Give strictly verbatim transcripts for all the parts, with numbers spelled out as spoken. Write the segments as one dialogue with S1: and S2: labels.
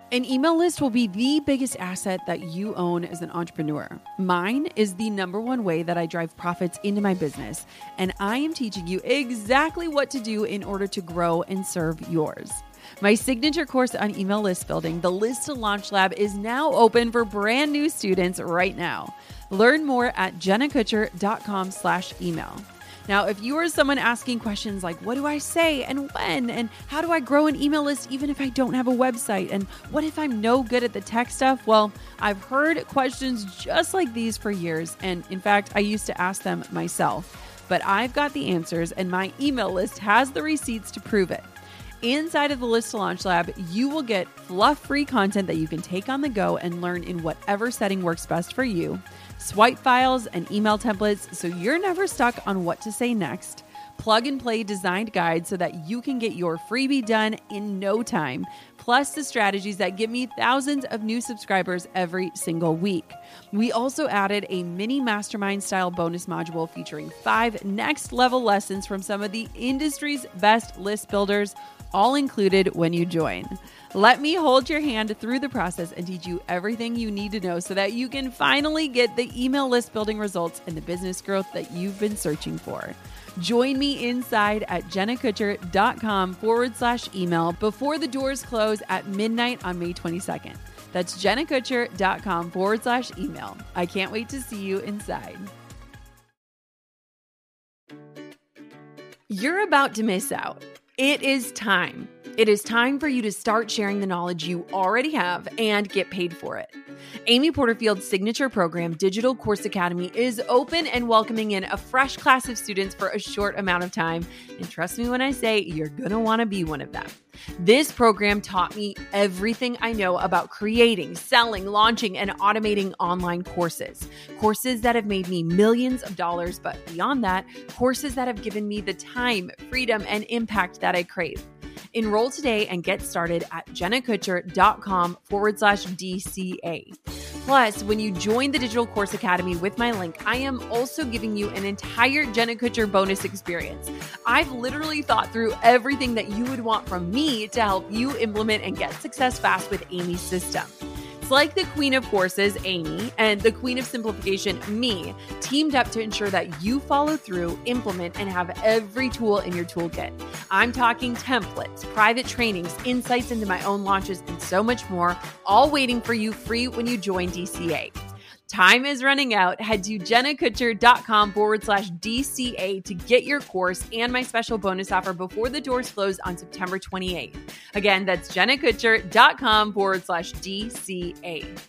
S1: An email list will be the biggest asset that you own as an entrepreneur. Mine is the number one way that I drive profits into my business, and I am teaching you exactly what to do in order to grow and serve yours. My signature course on email list building, the List to Launch Lab, is now open for brand new students right now. Learn more at jennakutcher.com slash email. Now, if you are someone asking questions like, what do I say and when? And how do I grow an email list even if I don't have a website? And what if I'm no good at the tech stuff? Well, I've heard questions just like these for years. And in fact, I used to ask them myself. But I've got the answers, and my email list has the receipts to prove it. Inside of the List to Launch Lab, you will get fluff-free content that you can take on the go and learn in whatever setting works best for you, swipe files and email templates so you're never stuck on what to say next, plug-and-play designed guides so that you can get your freebie done in no time, plus the strategies that give me thousands of new subscribers every single week. We also added a mini mastermind-style bonus module featuring five next-level lessons from some of the industry's best list builders, all included when you join. Let me hold your hand through the process and teach you everything you need to know so that you can finally get the email list building results and the business growth that you've been searching for. Join me inside at jennakutcher.com forward slash email before the doors close at midnight on May twenty-second. That's jennakutcher.com forward slash email. I can't wait to see you inside. You're about to miss out. It is time. It is time for you to start sharing the knowledge you already have and get paid for it. Amy Porterfield's signature program, Digital Course Academy, is open and welcoming in a fresh class of students for a short amount of time. And trust me when I say you're going to want to be one of them. This program taught me everything I know about creating, selling, launching, and automating online courses. Courses that have made me millions of dollars, but beyond that, courses that have given me the time, freedom, and impact that I crave. Enroll today and get started at jennakutcher.com forward slash DCA. Plus, when you join the Digital Course Academy with my link, I am also giving you an entire Jenna Kutcher bonus experience. I've literally thought through everything that you would want from me to help you implement and get success fast with Amy's system. It's like the Queen of Courses, Amy, and the Queen of Simplification, me, teamed up to ensure that you follow through, implement, and have every tool in your toolkit. I'm talking templates, private trainings, insights into my own launches, and so much more, all waiting for you free when you join D C A. Time is running out. Head to jennakutcher.com forward slash DCA to get your course and my special bonus offer before the doors close on September twenty-eighth. Again, that's jennakutcher.com forward slash DCA.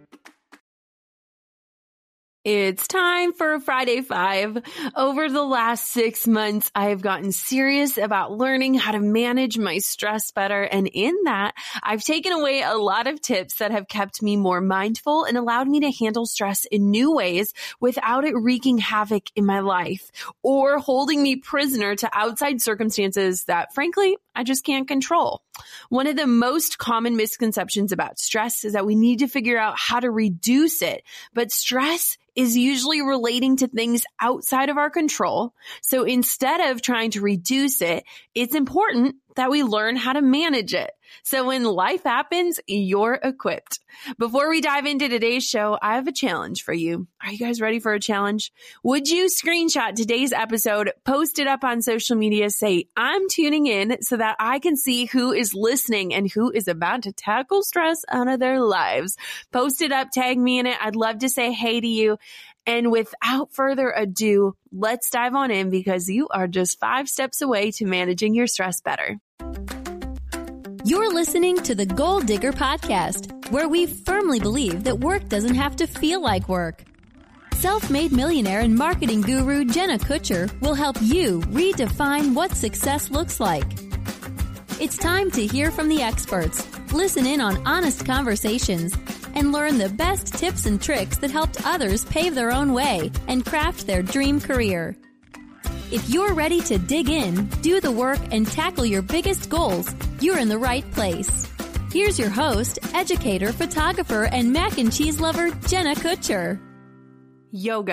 S1: It's time for Friday Five. Over the last six months, I have gotten serious about learning how to manage my stress better. And in that, I've taken away a lot of tips that have kept me more mindful and allowed me to handle stress in new ways without it wreaking havoc in my life or holding me prisoner to outside circumstances that, frankly, I just can't control. One of the most common misconceptions about stress is that we need to figure out how to reduce it, but stress is usually relating to things outside of our control. So instead of trying to reduce it, it's important that we learn how to manage it. So when life happens, you're equipped. Before we dive into today's show, I have a challenge for you. Are you guys ready for a challenge? Would you screenshot today's episode, post it up on social media, say, I'm tuning in so that I can see who is listening and who is about to tackle stress out of their lives. Post it up, tag me in it. I'd love to say hey to you. And without further ado, let's dive on in because you are just five steps away to managing your stress better.
S2: You're listening to the Goal Digger Podcast, where we firmly believe that work doesn't have to feel like work. Self-made millionaire and marketing guru Jenna Kutcher will help you redefine what success looks like. It's time to hear from the experts, listen in on honest conversations, and learn the best tips and tricks that helped others pave their own way and craft their dream career. If you're ready to dig in, do the work, and tackle your biggest goals, you're in the right place. Here's your host, educator, photographer, and mac and cheese lover, Jenna Kutcher.
S1: Yoga.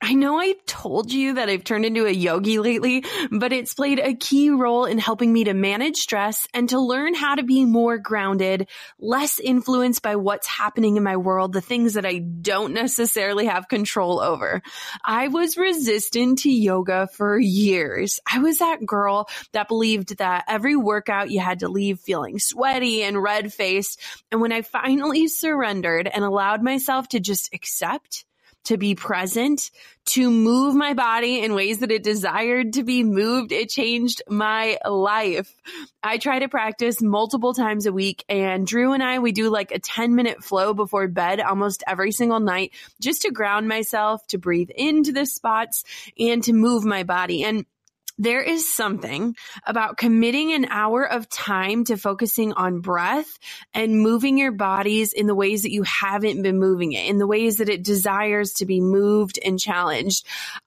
S3: I know I told you that I've turned into a yogi lately, but it's played a key role in helping me to manage stress and to learn how to be more grounded, less influenced by what's happening in my world, the things that I don't necessarily have control over. I was resistant to yoga for years. I was that girl that believed that every workout you had to leave feeling sweaty and red-faced. And when I finally surrendered and allowed myself to just accept, to be present, to move my body in ways that it desired to be moved, it changed my life. I try to practice multiple times a week, and Drew and I, we do like a ten minute flow before bed almost every single night just to ground myself, to breathe into the spots, and to move my body. And there is something about committing an hour of time to focusing on breath and moving your bodies in the ways that you haven't been moving it, in the ways that it desires to be moved and challenged.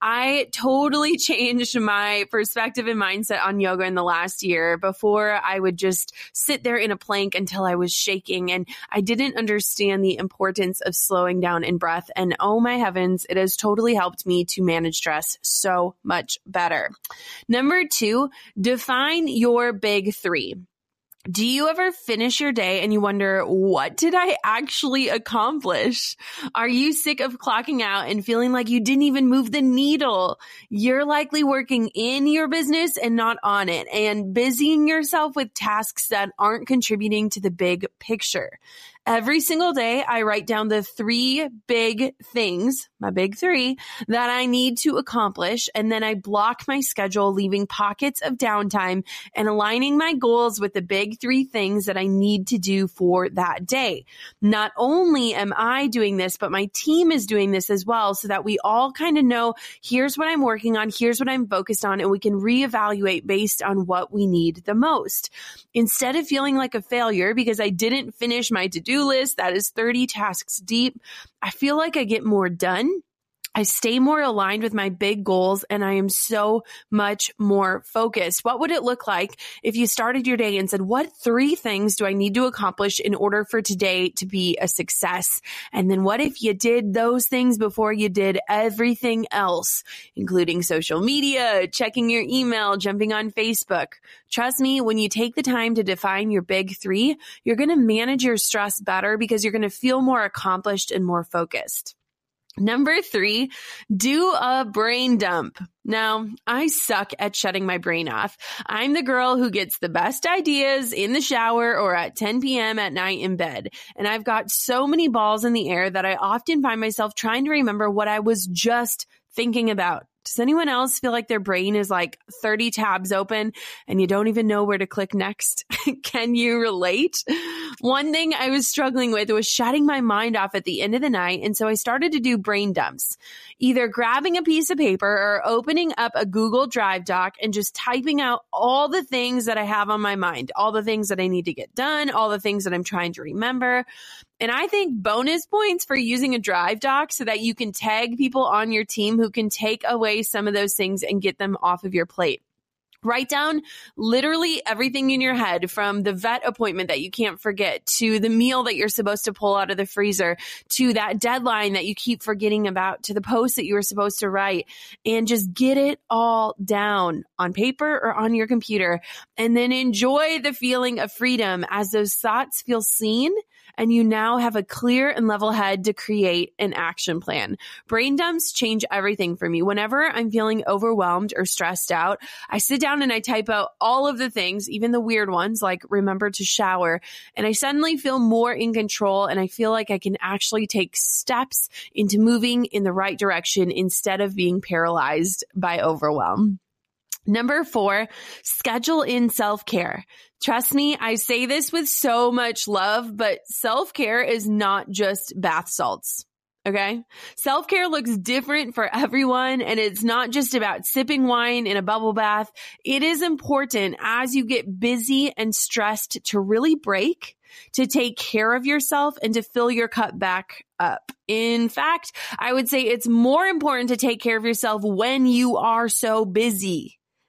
S3: I totally changed my perspective and mindset on yoga in the last year. Before, I would just sit there in a plank until I was shaking, and I didn't understand the importance of slowing down in breath. And oh my heavens, it has totally helped me to manage stress so much better. Number two, define your big three. Do you ever finish your day and you wonder, what did I actually accomplish? Are you sick of clocking out and feeling like you didn't even move the needle? You're likely working in your business and not on it, and busying yourself with tasks that aren't contributing to the big picture. Every single day, I write down the three big things, my big three, that I need to accomplish, and then I block my schedule, leaving pockets of downtime and aligning my goals with the big three things that I need to do for that day. Not only am I doing this, but my team is doing this as well, so that we all kind of know, here's what I'm working on, here's what I'm focused on, and we can reevaluate based on what we need the most. Instead of feeling like a failure because I didn't finish my to-do list that is thirty tasks deep, I feel like I get more done. I stay more aligned with my big goals, and I am so much more focused. What would it look like if you started your day and said, what three things do I need to accomplish in order for today to be a success? And then what if you did those things before you did everything else, including social media, checking your email, jumping on Facebook? Trust me, when you take the time to define your big three, you're going to manage your stress better because you're going to feel more accomplished and more focused. Number three, do a brain dump. Now, I suck at shutting my brain off. I'm the girl who gets the best ideas in the shower or at ten p.m. at night in bed. And I've got so many balls in the air that I often find myself trying to remember what I was just thinking about. Does anyone else feel like their brain is like thirty tabs open and you don't even know where to click next? Can you relate? One thing I was struggling with was shutting my mind off at the end of the night. And so I started to do brain dumps, either grabbing a piece of paper or opening up a Google Drive doc and just typing out all the things that I have on my mind, all the things that I need to get done, all the things that I'm trying to remember. And I think bonus points for using a Drive doc so that you can tag people on your team who can take away some of those things and get them off of your plate. Write down literally everything in your head, from the vet appointment that you can't forget, to the meal that you're supposed to pull out of the freezer, to that deadline that you keep forgetting about, to the post that you were supposed to write, and just get it all down on paper or on your computer. And then enjoy the feeling of freedom as those thoughts feel seen, and you now have a clear and level head to create an action plan. Brain dumps change everything for me. Whenever I'm feeling overwhelmed or stressed out, I sit down and I type out all of the things, even the weird ones like remember to shower, and I suddenly feel more in control, and I feel like I can actually take steps into moving in the right direction instead of being paralyzed by overwhelm. Number four, schedule in self-care. Trust me, I say this with so much love, but self-care is not just bath salts. Okay? Self-care looks different for everyone, and it's not just about sipping wine in a bubble bath. It is important as you get busy and stressed to really break, to take care of yourself, and to fill your cup back up. In fact, I would say it's more important to take care of yourself when you are so busy.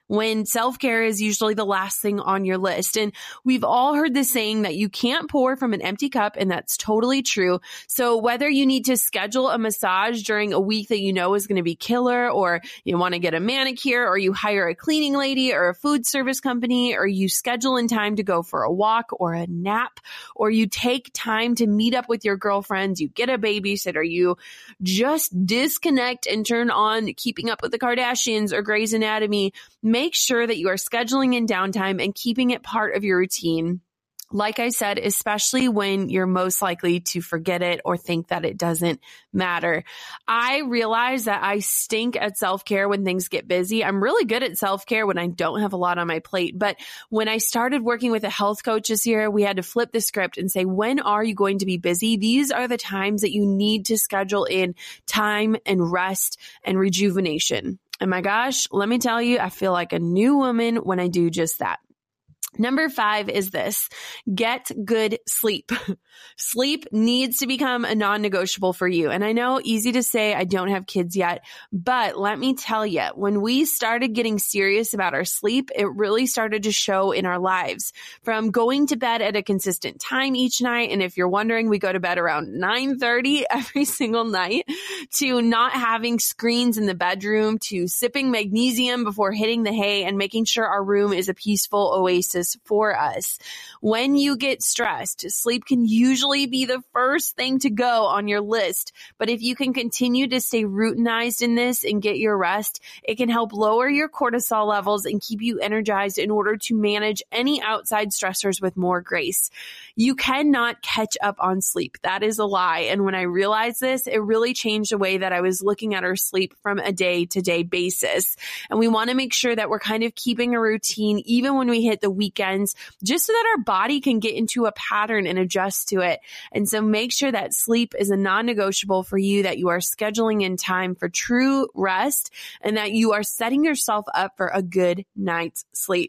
S3: when self-care is usually the last thing on your list. And we've all heard this saying that you can't pour from an empty cup, and that's totally true. So whether you need to schedule a massage during a week that you know is going to be killer, or you want to get a manicure, or you hire a cleaning lady or a food service company, or you schedule in time to go for a walk or a nap, or you take time to meet up with your girlfriends, you get a babysitter, you just disconnect and turn on Keeping Up with the Kardashians or Grey's Anatomy, make sure that you are scheduling in downtime and keeping it part of your routine. Like I said, especially when you're most likely to forget it or think that it doesn't matter. I realize that I stink at self-care when things get busy. I'm really good at self-care when I don't have a lot on my plate. But when I started working with a health coach this year, we had to flip the script and say, when are you going to be busy? These are the times that you need to schedule in time and rest and rejuvenation. And my gosh, let me tell you, I feel like a new woman when I do just that. Number five is this: get good sleep. Sleep needs to become a non-negotiable for you. And I know, easy to say, I don't have kids yet, but let me tell you, when we started getting serious about our sleep, it really started to show in our lives. From going to bed at a consistent time each night, and if you're wondering, we go to bed around nine thirty every single night, to not having screens in the bedroom, to sipping magnesium before hitting the hay and making sure our room is a peaceful oasis for us. When you get stressed, sleep can usually be the first thing to go on your list. But if you can continue to stay routinized in this and get your rest, it can help lower your cortisol levels and keep you energized in order to manage any outside stressors with more grace. You cannot catch up on sleep. That is a lie. And when I realized this, it really changed the way that I was looking at our sleep from a day-to-day basis. And we want to make sure that we're kind of keeping a routine even when we hit the weekends, just so that our body can get into a pattern and adjust to it. And so make sure that sleep is a non-negotiable for you, that you are scheduling in time for true rest, and that you are setting yourself up for a good night's sleep.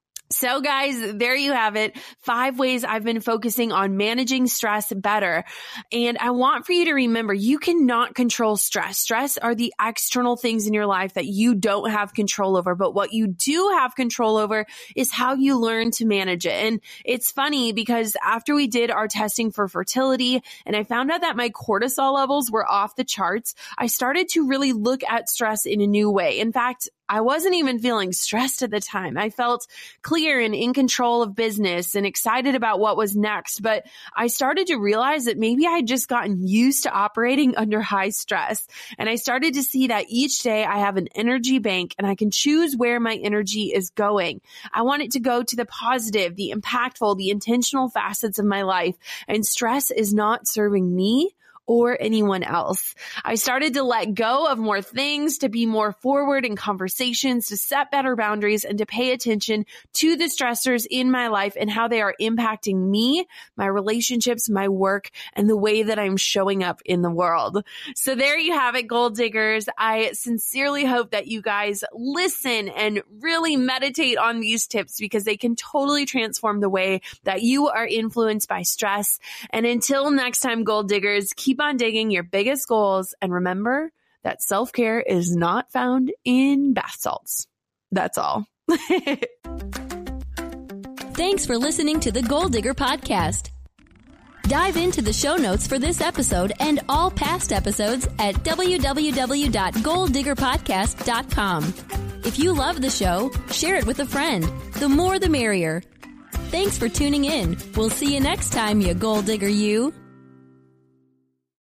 S3: So guys, there you have it. Five ways I've been focusing on managing stress better. And I want for you to remember, you cannot control stress. Stress are the external things in your life that you don't have control over. But what you do have control over is how you learn to manage it. And it's funny because after we did our testing for fertility and I found out that my cortisol levels were off the charts, I started to really look at stress in a new way. In fact, I wasn't even feeling stressed at the time. I felt clear and in control of business and excited about what was next. But I started to realize that maybe I had just gotten used to operating under high stress. And I started to see that each day I have an energy bank and I can choose where my energy is going. I want it to go to the positive, the impactful, the intentional facets of my life. And stress is not serving me or anyone else. I started to let go of more things, to be more forward in conversations, to set better boundaries, and to pay attention to the stressors in my life and how they are impacting me, my relationships, my work, and the way that I'm showing up in the world. So there you have it, goal diggers. I sincerely hope that you guys listen and really meditate on these tips, because they can totally transform the way that you are influenced by stress. And until next time, goal diggers, keep Keep on digging your biggest goals, and remember that self-care is not found in bath salts. That's all.
S2: Thanks for listening to the Goal Digger Podcast. Dive into the show notes for this episode and all past episodes at w w w dot goal digger podcast dot com. If you love the show, share it with a friend. The more the merrier. Thanks for tuning in. We'll see you next time, you goal digger you.